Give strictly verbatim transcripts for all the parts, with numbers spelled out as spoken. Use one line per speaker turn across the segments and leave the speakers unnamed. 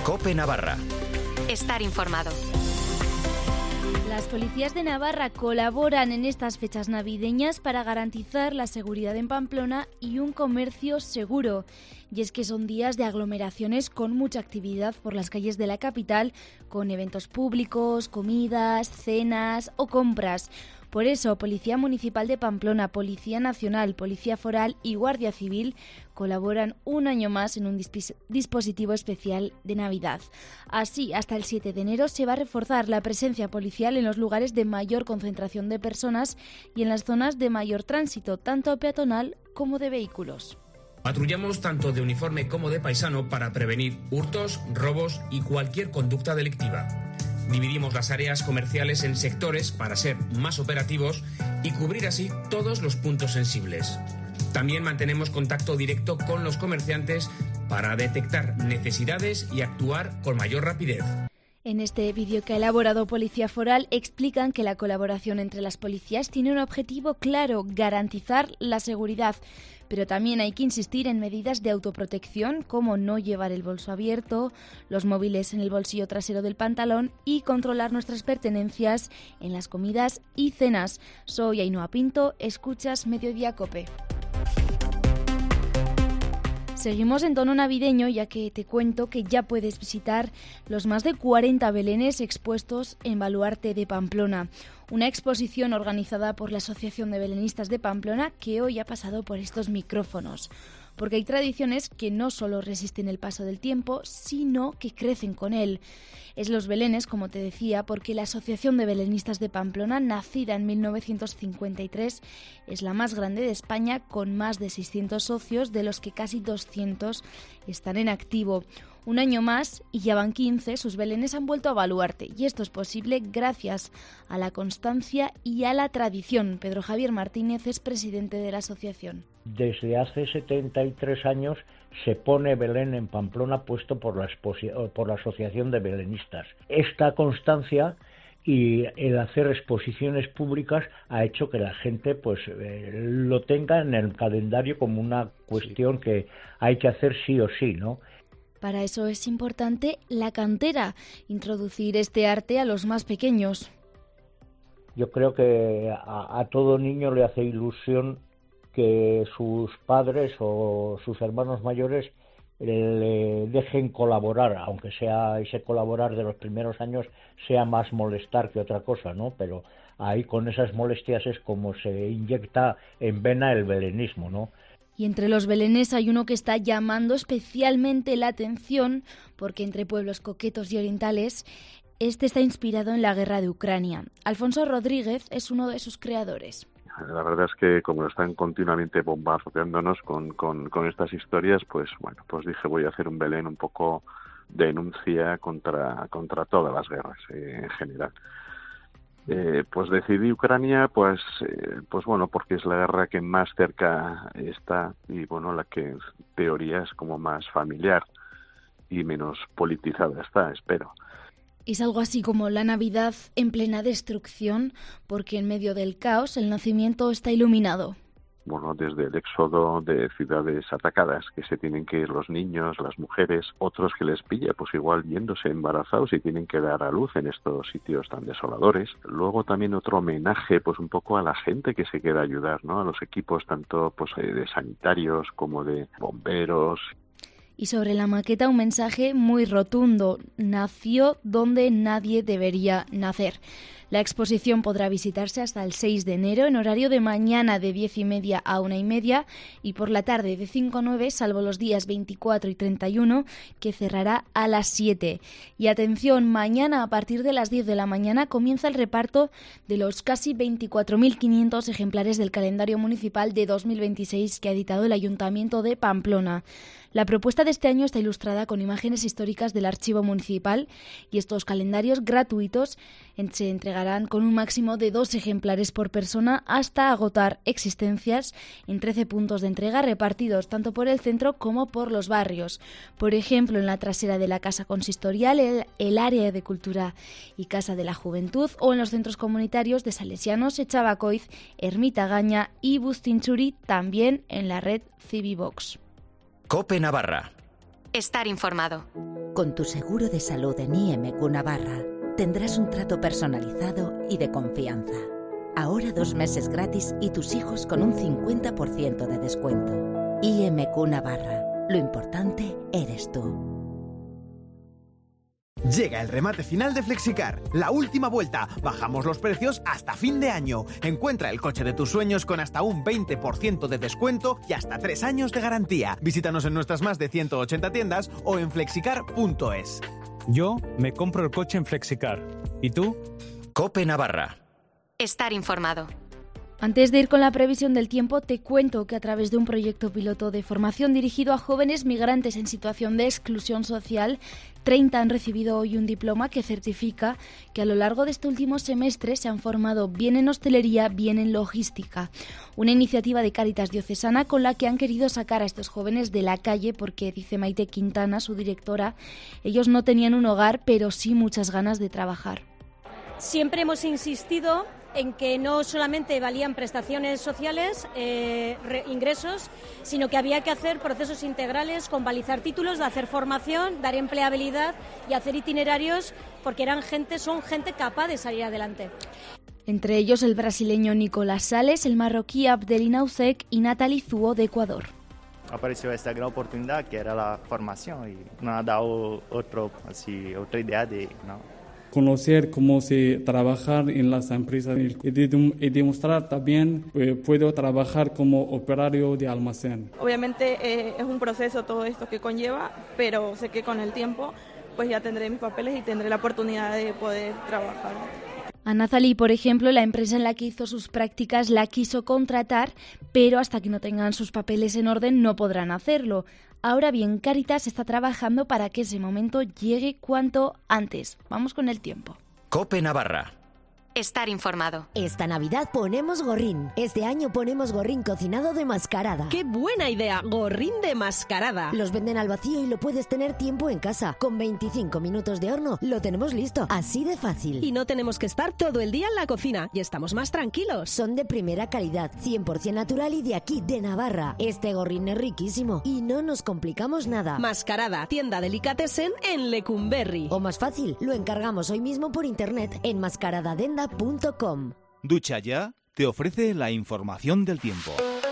COPE Navarra.
Estar informado.
Las policías de Navarra colaboran en estas fechas navideñas para garantizar la seguridad en Pamplona y un comercio seguro. Y es que son días de aglomeraciones con mucha actividad por las calles de la capital, con eventos públicos, comidas, cenas o compras. Por eso, Policía Municipal de Pamplona, Policía Nacional, Policía Foral y Guardia Civil colaboran un año más en un dispis- dispositivo especial de Navidad. Así, hasta el siete de enero se va a reforzar la presencia policial en los lugares de mayor concentración de personas y en las zonas de mayor tránsito, tanto peatonal como de vehículos.
Patrullamos tanto de uniforme como de paisano para prevenir hurtos, robos y cualquier conducta delictiva. Dividimos las áreas comerciales en sectores para ser más operativos y cubrir así todos los puntos sensibles. También mantenemos contacto directo con los comerciantes para detectar necesidades y actuar con mayor rapidez.
En este vídeo que ha elaborado Policía Foral explican que la colaboración entre las policías tiene un objetivo claro: garantizar la seguridad. Pero también hay que insistir en medidas de autoprotección, como no llevar el bolso abierto, los móviles en el bolsillo trasero del pantalón y controlar nuestras pertenencias en las comidas y cenas. Soy Ainhoa Pinto, escuchas Mediodía COPE. Seguimos en tono navideño, ya que te cuento que ya puedes visitar los más de cuarenta belenes expuestos en Baluarte de Pamplona. Una exposición organizada por la Asociación de Belenistas de Pamplona que hoy ha pasado por estos micrófonos. Porque hay tradiciones que no solo resisten el paso del tiempo, sino que crecen con él. Es los belenes, como te decía, porque la Asociación de Belenistas de Pamplona, nacida en mil novecientos cincuenta y tres, es la más grande de España, con más de seiscientos socios, de los que casi doscientos están en activo. Un año más, y ya van quince, sus belenes han vuelto a Baluarte, y esto es posible gracias a la constancia y a la tradición. Pedro Javier Martínez es presidente de la asociación.
Desde hace setenta y tres años se pone Belén en Pamplona, puesto por la, exposi- por la Asociación de Belenistas. Esta constancia y el hacer exposiciones públicas ha hecho que la gente pues eh, lo tenga en el calendario como una cuestión sí. que hay que hacer sí o sí, ¿no?
Para eso es importante la cantera, introducir este arte a los más pequeños.
Yo creo que a, a todo niño le hace ilusión que sus padres o sus hermanos mayores le dejen colaborar, aunque sea ese colaborar de los primeros años sea más molestar que otra cosa, ¿no? Pero ahí con esas molestias es como se inyecta en vena el belenismo, ¿no?
Y entre los belenes hay uno que está llamando especialmente la atención, porque entre pueblos coquetos y orientales, este está inspirado en la guerra de Ucrania. Alfonso Rodríguez es uno de sus creadores.
La verdad es que como están continuamente bombardeándonos con, con, con estas historias, pues bueno, pues dije voy a hacer un Belén un poco de denuncia contra, contra todas las guerras eh, en general. Eh, pues decidí Ucrania, pues, eh, pues bueno, porque es la guerra que más cerca está y bueno, la que en teoría es como más familiar y menos politizada está, espero.
Es algo así como la Navidad en plena destrucción, porque en medio del caos el nacimiento está iluminado.
Bueno, desde el éxodo de ciudades atacadas, que se tienen que ir los niños, las mujeres, otros que les pilla, pues igual viéndose embarazados y tienen que dar a luz en estos sitios tan desoladores. Luego también otro homenaje, pues un poco a la gente que se queda a ayudar, ¿no? A los equipos tanto pues de sanitarios como de bomberos.
Y sobre la maqueta un mensaje muy rotundo: nació donde nadie debería nacer. La exposición podrá visitarse hasta el seis de enero en horario de mañana de diez y media a una y media y por la tarde de cinco a nueve, salvo los días veinticuatro y treinta y uno, que cerrará a las siete. Y atención, mañana a partir de las diez de la mañana comienza el reparto de los casi veinticuatro mil quinientos ejemplares del calendario municipal de dos mil veintiséis que ha editado el Ayuntamiento de Pamplona. La propuesta de este año está ilustrada con imágenes históricas del archivo municipal y estos calendarios gratuitos se entregarán con un máximo de dos ejemplares por persona hasta agotar existencias en trece puntos de entrega repartidos tanto por el centro como por los barrios. Por ejemplo, en la trasera de la Casa Consistorial, el, el área de Cultura y Casa de la Juventud, o en los centros comunitarios de Salesianos, Echabacoiz, Ermita Gaña y Bustinchuri, también en la red Civivox.
COPE Navarra.
Estar informado.
Con tu seguro de salud en I M Q Navarra tendrás un trato personalizado y de confianza. Ahora dos meses gratis y tus hijos con un cincuenta por ciento de descuento. I M Q Navarra. Lo importante eres tú.
Llega el remate final de Flexicar, la última vuelta. Bajamos los precios hasta fin de año. Encuentra el coche de tus sueños con hasta un veinte por ciento de descuento y hasta tres años de garantía. Visítanos en nuestras más de ciento ochenta tiendas o en flexicar punto es.
Yo me compro el coche en Flexicar. ¿Y tú?
COPE Navarra. Estar informado.
Antes de ir con la previsión del tiempo, te cuento que a través de un proyecto piloto de formación dirigido a jóvenes migrantes en situación de exclusión social, treinta han recibido hoy un diploma que certifica que a lo largo de este último semestre se han formado bien en hostelería, bien en logística. Una iniciativa de Cáritas Diocesana con la que han querido sacar a estos jóvenes de la calle porque, dice Maite Quintana, su directora, ellos no tenían un hogar, pero sí muchas ganas de trabajar.
Siempre hemos insistido en que no solamente valían prestaciones sociales, eh, re, ingresos, sino que había que hacer procesos integrales, convalidar títulos, de hacer formación, dar empleabilidad y hacer itinerarios, porque eran gente, son gente capaz de salir adelante.
Entre ellos el brasileño Nicolás Sales, el marroquí Abdelin Ausek y Natalie Zuo de Ecuador.
Apareció esta gran oportunidad que era la formación y nos ha dado otro, así, otra idea de... ¿no?
Conocer cómo se trabaja en las empresas y, de, y demostrar también que eh, puedo trabajar como operario de almacén.
Obviamente eh, es un proceso todo esto que conlleva, pero sé que con el tiempo pues ya tendré mis papeles y tendré la oportunidad de poder trabajar.
A Nazali, por ejemplo, la empresa en la que hizo sus prácticas la quiso contratar, pero hasta que no tengan sus papeles en orden no podrán hacerlo. Ahora bien, Cáritas está trabajando para que ese momento llegue cuanto antes. Vamos con el tiempo.
COPE Navarra. Estar informado.
Esta Navidad ponemos gorrín. Este año ponemos gorrín cocinado de mascarada.
¡Qué buena idea! Gorrín de mascarada.
Los venden al vacío y lo puedes tener tiempo en casa. Con veinticinco minutos de horno lo tenemos listo. Así de fácil.
Y no tenemos que estar todo el día en la cocina. Y estamos más tranquilos.
Son de primera calidad, cien por ciento natural y de aquí, de Navarra. Este gorrín es riquísimo y no nos complicamos nada.
Mascarada, tienda Delicatessen en Lecumberri.
O más fácil, lo encargamos hoy mismo por internet en mascaradadenda punto com.
Ducha Ya te ofrece la información del tiempo.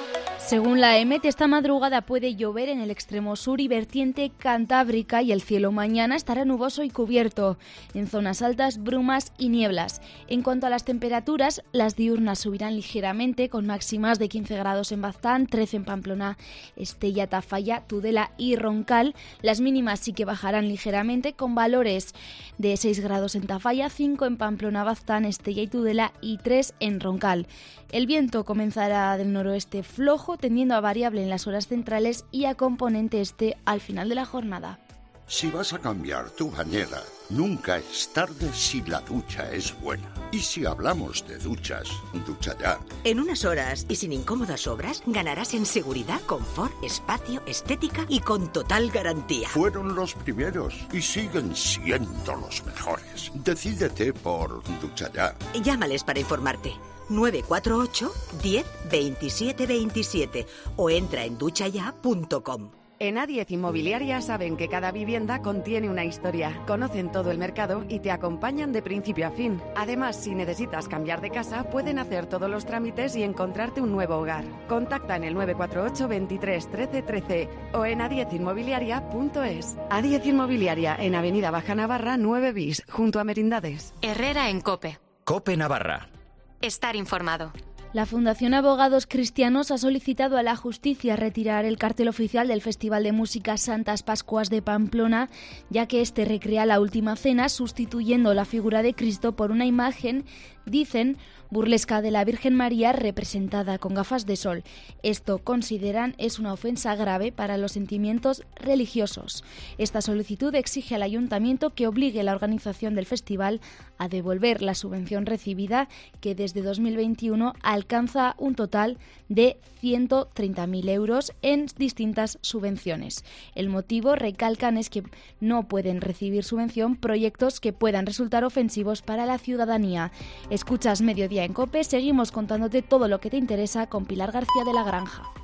Según la E M E T, esta madrugada puede llover en el extremo sur y vertiente cantábrica y el cielo mañana estará nuboso y cubierto. En zonas altas, brumas y nieblas. En cuanto a las temperaturas, las diurnas subirán ligeramente con máximas de quince grados en Baztán, trece en Pamplona, Estella, Tafalla, Tudela y Roncal. Las mínimas sí que bajarán ligeramente con valores de seis grados en Tafalla, cinco en Pamplona, Baztán, Estella y Tudela y tres en Roncal. El viento comenzará del noroeste flojo, tendiendo a variable en las horas centrales y a componente este al final de la jornada.
Si vas a cambiar tu bañera, nunca es tarde si la ducha es buena. Y si hablamos de duchas, Ducha Ya.
En unas horas y sin incómodas obras, ganarás en seguridad, confort, espacio, estética y con total garantía.
Fueron los primeros y siguen siendo los mejores. Decídete por Ducha Ya.
Llámales para informarte. nueve cuatro ocho, diez, veintisiete veintisiete o entra en ducha ya punto com.
En A diez Inmobiliaria saben que cada vivienda contiene una historia, conocen todo el mercado y te acompañan de principio a fin. Además, si necesitas cambiar de casa, pueden hacer todos los trámites y encontrarte un nuevo hogar. Contacta en el nueve cuatro ocho, veintitrés, trece, trece o en a diez inmobiliaria punto es. A diez Inmobiliaria, en Avenida Baja Navarra nueve bis, junto a Merindades.
Herrera en COPE. COPE Navarra. Estar informado.
La Fundación Abogados Cristianos ha solicitado a la justicia retirar el cartel oficial del Festival de Música Santas Pascuas de Pamplona, ya que este recrea la Última Cena sustituyendo la figura de Cristo por una imagen, dicen, burlesca de la Virgen María representada con gafas de sol. Esto, consideran, es una ofensa grave para los sentimientos religiosos. Esta solicitud exige al Ayuntamiento que obligue a la organización del festival a devolver la subvención recibida, que desde dos mil veintiuno alcanza un total de ciento treinta mil euros en distintas subvenciones. El motivo, recalcan, es que no pueden recibir subvención proyectos que puedan resultar ofensivos para la ciudadanía. Escuchas Mediodía en COPE, seguimos contándote todo lo que te interesa con Pilar García de la Granja.